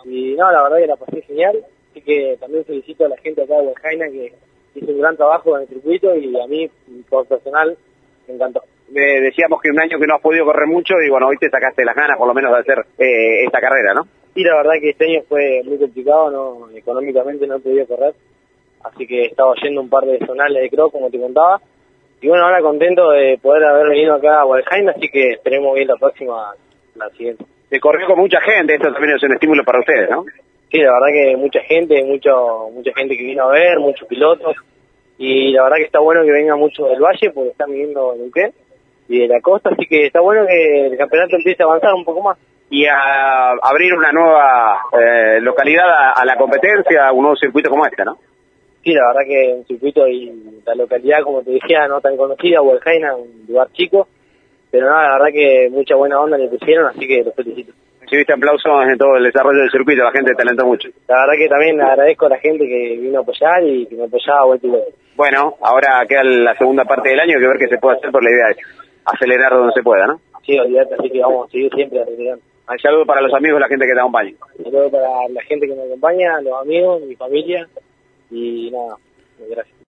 Y no, la verdad que la pasé genial, así que también felicito a la gente acá de Hualjaina que hizo un gran trabajo en el circuito y a mí, por personal, me encantó. Decíamos que un año que no has podido correr mucho y bueno, hoy te sacaste las ganas por lo menos de hacer esta carrera, ¿no? Y la verdad que este año fue muy complicado, no económicamente no he podido correr, así que estaba yendo un par de zonales de cross, como te contaba. Y bueno, ahora contento de poder haber venido acá a Hualjaina, así que esperemos ir la próxima, la siguiente. Se corrió con mucha gente, esto también es un estímulo para ustedes, ¿no? Sí, la verdad que mucha gente, mucha gente que vino a ver, muchos pilotos, y la verdad que está bueno que venga mucho del valle, porque están viniendo en Neuquén y de la costa, así que está bueno que el campeonato empiece a avanzar un poco más. Y a abrir una nueva localidad a la competencia, un nuevo circuito como este, ¿no? Sí, la verdad que un circuito y la localidad, como te decía, no tan conocida, Hualjaina, un lugar chico, pero nada, la verdad que mucha buena onda le pusieron, así que los felicito. Recibiste aplausos en todo el desarrollo del circuito, la gente te alentó mucho. La verdad que también agradezco a la gente que vino a apoyar y que me apoyaba vuelta y vuelta. Bueno, ahora queda la segunda parte del año, hay que ver qué se puede hacer, por la idea de acelerar donde se pueda, ¿no? Sí, olvídate, así que vamos a seguir siempre acelerando. Un saludo para los amigos, la gente que te acompaña. Un saludo para la gente que me acompaña, los amigos, mi familia, y nada, gracias.